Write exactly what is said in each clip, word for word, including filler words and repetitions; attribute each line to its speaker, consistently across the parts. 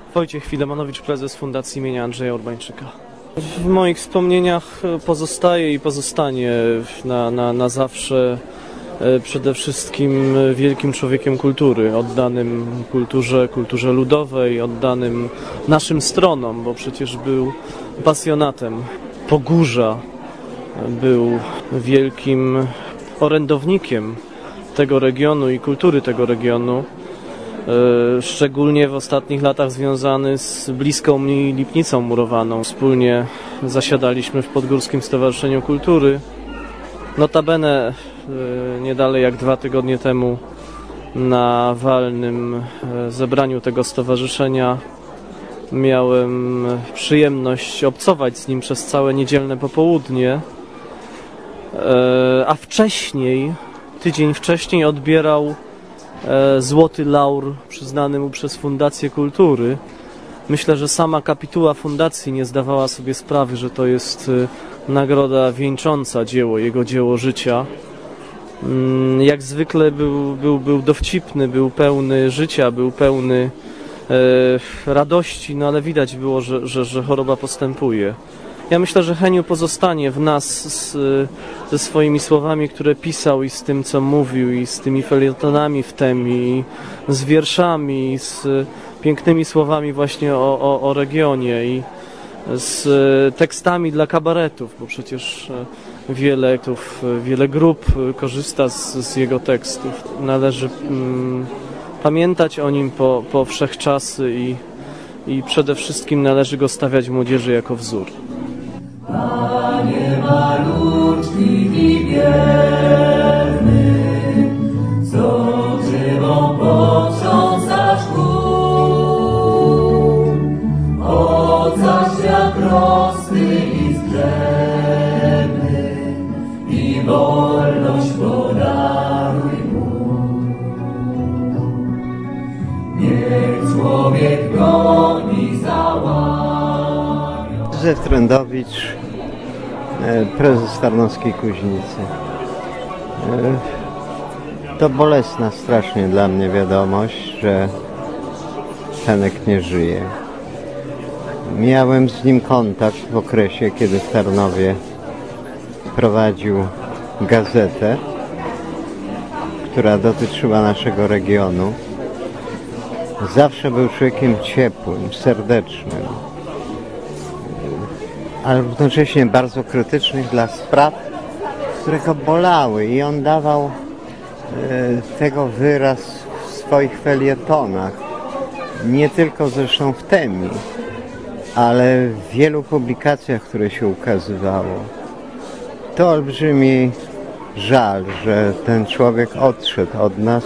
Speaker 1: Wojciech Filemonowicz, prezes Fundacji imienia Andrzeja Urbańczyka. W moich wspomnieniach pozostaje i pozostanie na, na, na zawsze przede wszystkim wielkim człowiekiem kultury, oddanym kulturze, kulturze ludowej, oddanym naszym stronom, bo przecież był pasjonatem Pogórza, był wielkim orędownikiem tego regionu i kultury tego regionu, szczególnie w ostatnich latach związany z bliską mi Lipnicą Murowaną. Wspólnie zasiadaliśmy w Podgórskim Stowarzyszeniu Kultury. Notabene nie dalej jak dwa tygodnie temu na walnym zebraniu tego stowarzyszenia miałem przyjemność obcować z nim przez całe niedzielne popołudnie, a wcześniej, tydzień wcześniej odbierał Złoty Laur przyznany mu przez Fundację Kultury. Myślę, że sama kapituła fundacji nie zdawała sobie sprawy, że to jest nagroda wieńcząca dzieło, jego dzieło życia. Jak zwykle był, był, był dowcipny, był pełny życia, był pełny e, radości, no ale widać było, że, że, że choroba postępuje. Ja myślę, że Heniu pozostanie w nas z, ze swoimi słowami, które pisał, i z tym, co mówił, i z tymi felietonami w temie, i z wierszami, z pięknymi słowami właśnie o, o, o regionie, i z tekstami dla kabaretów, bo przecież wiele, wiele grup korzysta z, z jego tekstów. Należy mm, pamiętać o nim po, po wszechczasy i, i przede wszystkim należy go stawiać młodzieży jako wzór.
Speaker 2: Panie malutki i biedny, co żywą potrząsasz gór, ocaś świat prosty i zdrzemny i wolność podaruj mu. Niech człowiek goni załamie.
Speaker 3: Józef Trędowicz, prezes Tarnowskiej Kuźnicy. To bolesna strasznie dla mnie wiadomość, że Henek nie żyje. Miałem z nim kontakt w okresie, kiedy w Tarnowie prowadził gazetę, która dotyczyła naszego regionu. Zawsze był człowiekiem ciepłym, serdecznym, ale równocześnie bardzo krytycznych dla spraw, które go bolały, i on dawał e, tego wyraz w swoich felietonach, nie tylko zresztą w temie, ale w wielu publikacjach, które się ukazywało. To olbrzymi żal, że ten człowiek odszedł od nas,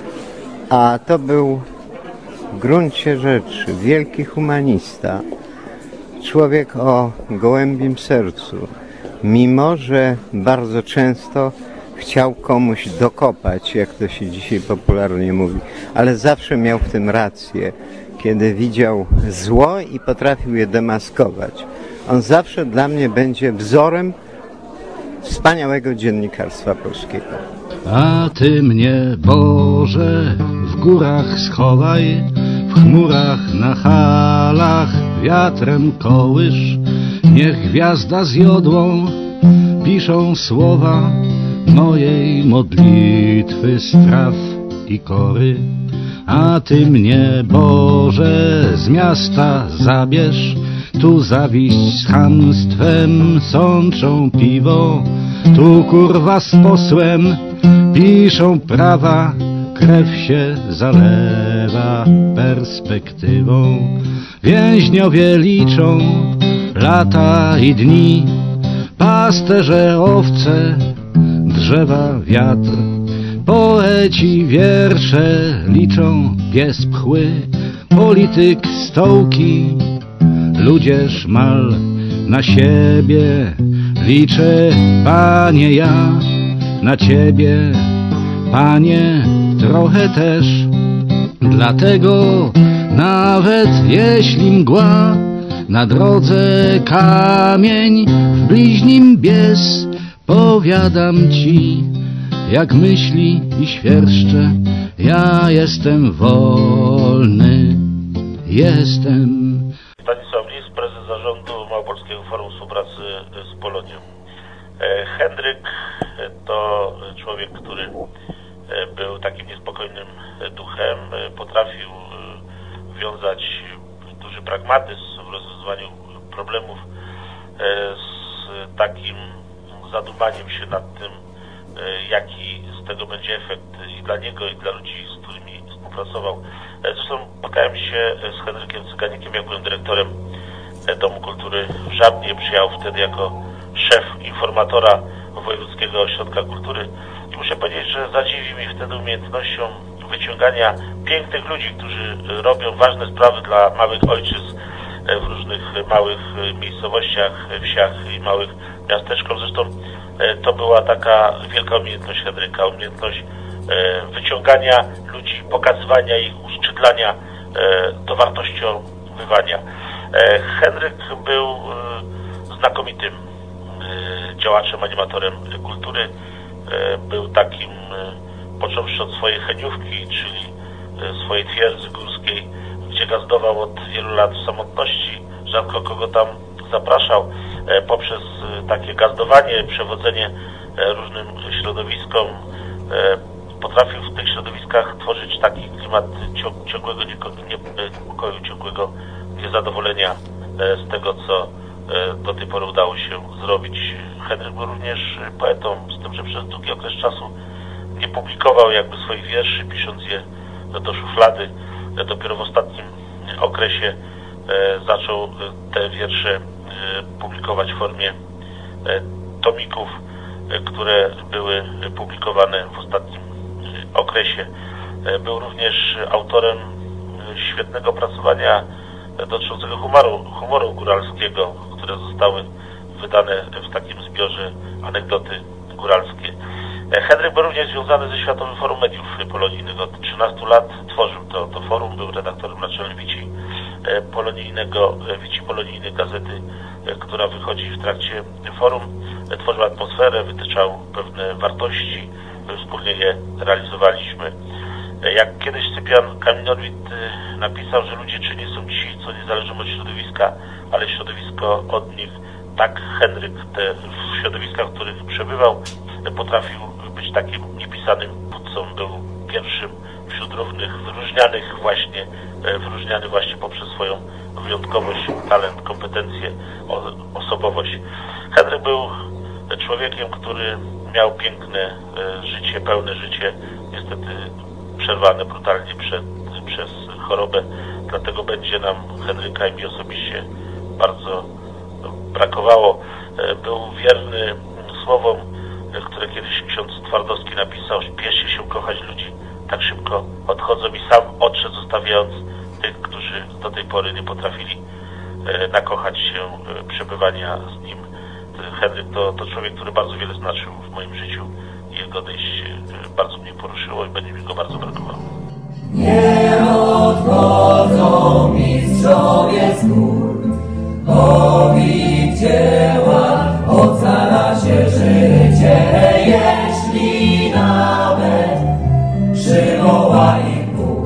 Speaker 3: a to był w gruncie rzeczy wielki humanista, człowiek o gołębim sercu, mimo że bardzo często chciał komuś dokopać, jak to się dzisiaj popularnie mówi, ale zawsze miał w tym rację, kiedy widział zło i potrafił je demaskować. On zawsze dla mnie będzie wzorem wspaniałego dziennikarstwa polskiego.
Speaker 4: A Ty mnie, Boże, w górach schowaj, w chmurach na halach wiatrem kołysz. Niech gwiazda z jodłą piszą słowa mojej modlitwy, straw i kory. A Ty mnie, Boże, z miasta zabierz, tu zawiść z chamstwem sączą piwo, tu kurwa z posłem piszą prawa, krew się zalewa perspektywą. Więźniowie liczą lata i dni, pasterze owce, drzewa wiatr, poeci wiersze liczą pies pchły, polityk stołki, ludzie szmal. Na siebie liczę, Panie, ja, na Ciebie, Panie, trochę też. Dlatego nawet jeśli mgła na drodze kamień, w bliźnim bies, powiadam Ci, jak myśli i świerszcze, ja jestem wolny. jestem.
Speaker 5: Stanisław Lis, prezes zarządu Małopolskiego Forum Współpracy z Polonią. Henryk to człowiek, który był takim niespokojnym duchem, potrafił wiązać duży pragmatyzm w rozwiązywaniu problemów z takim zadumaniem się nad tym, jaki z tego będzie efekt i dla niego, i dla ludzi, z którymi współpracował. Zresztą spotkałem się z Henrykiem Cyganikiem, jak byłem dyrektorem Domu Kultury w Żabnie. Przyjechał wtedy jako szef informatora Wojewódzkiego Ośrodka Kultury i muszę powiedzieć, że zadziwił mi wtedy umiejętnością wyciągania pięknych ludzi, którzy robią ważne sprawy dla małych ojczyzn w różnych małych miejscowościach, wsiach i małych miasteczkach. Zresztą to była taka wielka umiejętność Henryka, umiejętność wyciągania ludzi, pokazywania ich, uszczyplania, dowartościowywania. Henryk był znakomitym działaczem, animatorem kultury. Był takim, począwszy od swojej Heniówki, czyli swojej twierdzy górskiej, gdzie gazdował od wielu lat w samotności, rzadko kogo tam zapraszał, poprzez takie gazdowanie, przewodzenie różnym środowiskom. Potrafił w tych środowiskach tworzyć taki klimat ciągłego niepokoju, ciągłego niezadowolenia z tego, co do tej pory udało się zrobić. Henryk był również poetą, z tym, że przez długi okres czasu nie publikował jakby swoich wierszy, pisząc je do szuflady. Dopiero w ostatnim okresie zaczął te wiersze publikować w formie tomików, które były publikowane w ostatnim okresie. Był również autorem świetnego opracowania dotyczącego humoru, humoru góralskiego, które zostały wydane w takim zbiorze Anegdoty góralskie. Henryk był również związany ze Światowym Forum Mediów Polonijnych. Od trzynastu lat tworzył to, to forum, był redaktorem naczelnym Wici Polonijnego, Wici Polonijnej gazety, która wychodzi w trakcie forum. Tworzył atmosferę, wytyczał pewne wartości, wspólnie je realizowaliśmy. Jak kiedyś Scypian Kamil-Norwid napisał, że ludzie czy nie są ci, co nie zależą od środowiska, ale środowisko od nich, tak Henryk te w środowiskach, w których przebywał, potrafił być takim niepisanym wódcą. Był pierwszym wśród równych, wyróżnianych właśnie, wyróżniany właśnie poprzez swoją wyjątkowość, talent, kompetencje, osobowość. Henryk był człowiekiem, który miał piękne życie, pełne życie, niestety przerwane brutalnie przed, przez chorobę. Dlatego będzie nam Henryka i mi osobiście bardzo brakowało. Był wierny słowom, które kiedyś ksiądz Twardowski napisał: śpieszy się kochać ludzi, tak szybko odchodzą, i sam odszedł, zostawiając tych, którzy do tej pory nie potrafili nakochać się przebywania z nim. Henryk to, to człowiek, który bardzo wiele znaczył w moim życiu. Jego odejście bardzo mnie poruszyło i będzie mi go bardzo brakowało.
Speaker 2: Nie odchodzą mistrzowie z gór, o ich dziełach ocala się życie, jeśli nawet przywoła ich Bóg,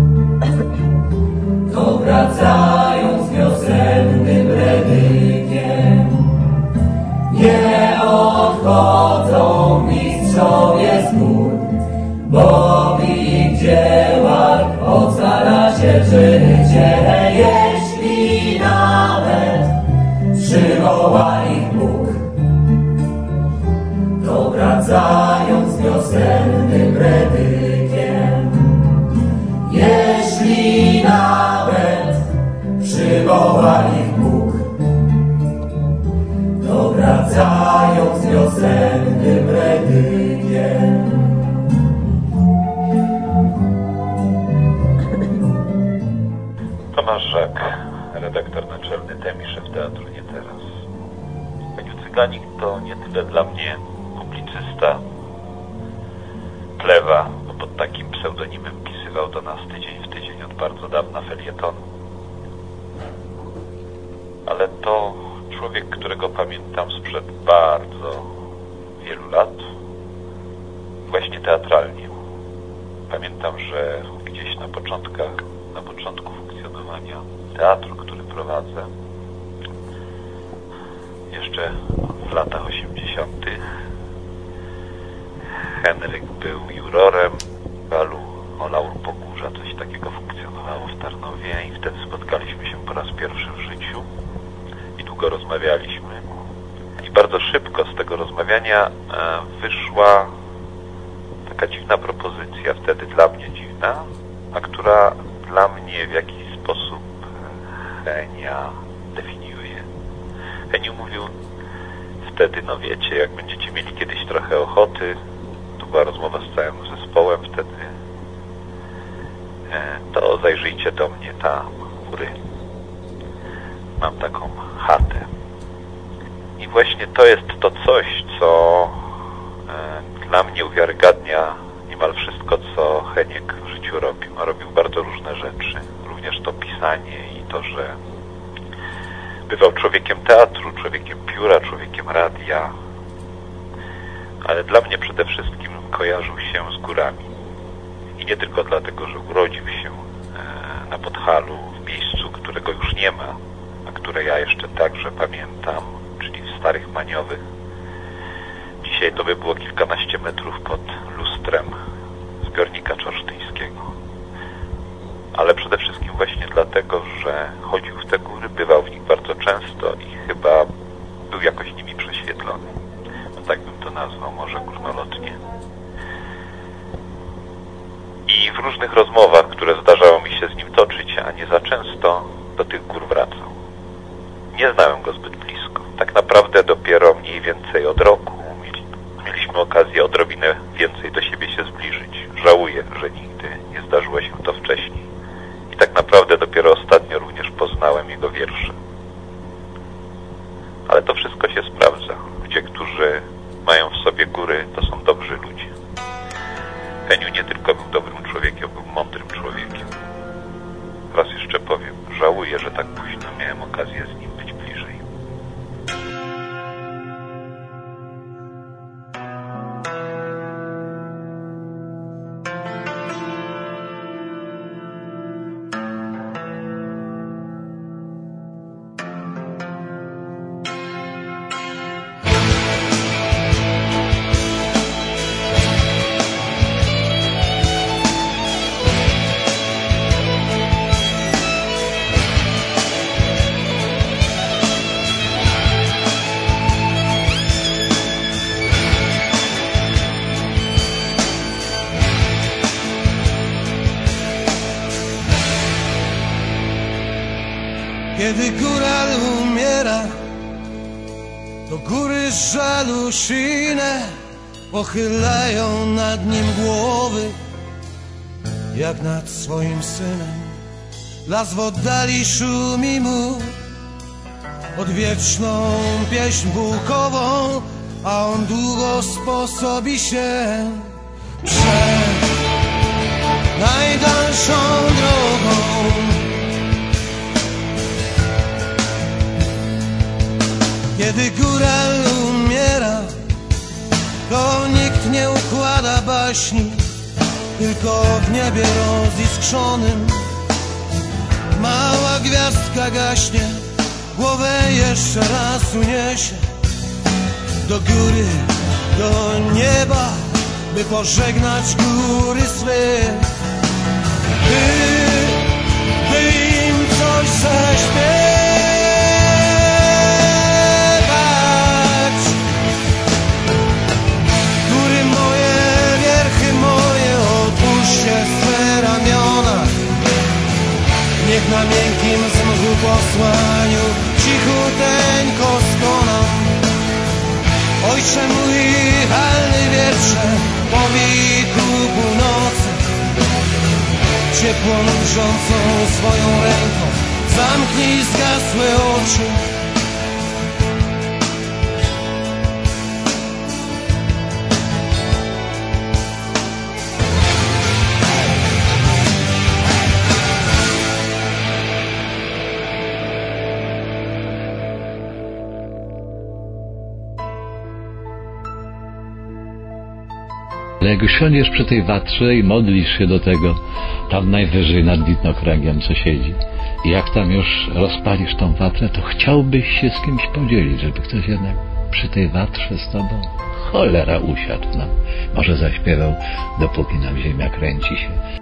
Speaker 2: to wracają z wiosennym redykiem. Nie odchodzą mistrzowie z gór, bo w ich dziełach ocala się życie, jeśli nawet przywoła ich Bóg, to wracają z wiosennym redykiem. Jeśli nawet przywoła ich Bóg, to wracają z wiosennym redykiem.
Speaker 6: Tomasz Żak, redaktor naczelny Temi, szef Teatru Nie Teraz. Heniu Cyganik to nie tyle dla mnie publicysta, plewa, bo pod takim pseudonimem pisywał do nas tydzień w tydzień od bardzo dawna felietonu, ale to człowiek, którego pamiętam sprzed bardzo wielu lat, właśnie teatralnie. Pamiętam, że gdzieś na początkach, na początku funkcjonowania funkcjonowania teatru, który prowadzę. Jeszcze w latach osiemdziesiątych Henryk był jurorem festiwalu o Laur Pogórza. Coś takiego funkcjonowało w Tarnowie i wtedy spotkaliśmy się po raz pierwszy w życiu i długo rozmawialiśmy. I bardzo szybko z tego rozmawiania wyszła taka dziwna propozycja, wtedy dla mnie dziwna, a która dla mnie w jakiś sposób Henia definiuje. Heniu mówił wtedy, no wiecie, jak będziecie mieli kiedyś trochę ochoty, to była rozmowa z całym zespołem wtedy, to zajrzyjcie do mnie tam u góry. Mam taką chatę. I właśnie to jest to coś, co e, dla mnie uwiarygadnia niemal wszystko, co Heniek w życiu robił. A robił bardzo różne rzeczy. Również to pisanie i to, że bywał człowiekiem teatru, człowiekiem pióra, człowiekiem radia. Ale dla mnie przede wszystkim kojarzył się z górami. I nie tylko dlatego, że urodził się e, na Podhalu, w miejscu, którego już nie ma, a które ja jeszcze także pamiętam, czyli w Starych Maniowych. Dzisiaj to by było kilkanaście metrów pod lustrem zbiornika czorsztyńskiego. Ale przede wszystkim właśnie dlatego, że chodził w te góry, bywał w nich bardzo często i chyba był jakoś nimi prześwietlony. No tak bym to nazwał, może górnolotnie. I w różnych rozmowach, które zdarzało mi się z nim toczyć, a nie za często, do tych gór wracał. Nie znałem go zbyt blisko. Tak naprawdę dopiero mniej więcej od roku mieliśmy okazję odrobinę więcej do siebie się zbliżyć. Żałuję, że nigdy nie zdarzyło się to wcześniej. I tak naprawdę dopiero ostatnio również poznałem jego wiersze. Ale to wszystko się sprawdza. Ludzie, którzy mają w sobie góry, to są dobrzy ludzie. Heniu nie tylko był dobrym człowiekiem, był mądrym człowiekiem. Raz jeszcze powiem, żałuję, że tak późno miałem okazję z nim być bliżej.
Speaker 7: Kiedy góral umiera, to góry z żalu sine pochylają nad nim głowy, jak nad swoim synem. Las w oddali szumi mu odwieczną pieśń bułkową, a on długo sposobi się przed najdalszą drogą. Kiedy góral umiera, to nikt nie układa baśni, tylko w niebie roziskrzonym mała gwiazdka gaśnie, głowę jeszcze raz uniesie do góry, do nieba, by pożegnać góry swe, by, by im coś zaśpiewać. Swe ramiona, niech na miękkim zmchu posłaniu cichuteńko skonam. Ojcze mój, halny wietrze, powij ku północy, ciepłą drżącą swoją ręką zamknij zgasłe oczy.
Speaker 4: jak już siądziesz przy tej watrze i modlisz się do tego, tam najwyżej nad widnokręgiem, co siedzi, i jak tam już rozpalisz tą watrę, to chciałbyś się z kimś podzielić, żeby ktoś jednak przy tej watrze z tobą, cholera, usiadł nam, może zaśpiewał, dopóki nam ziemia kręci się.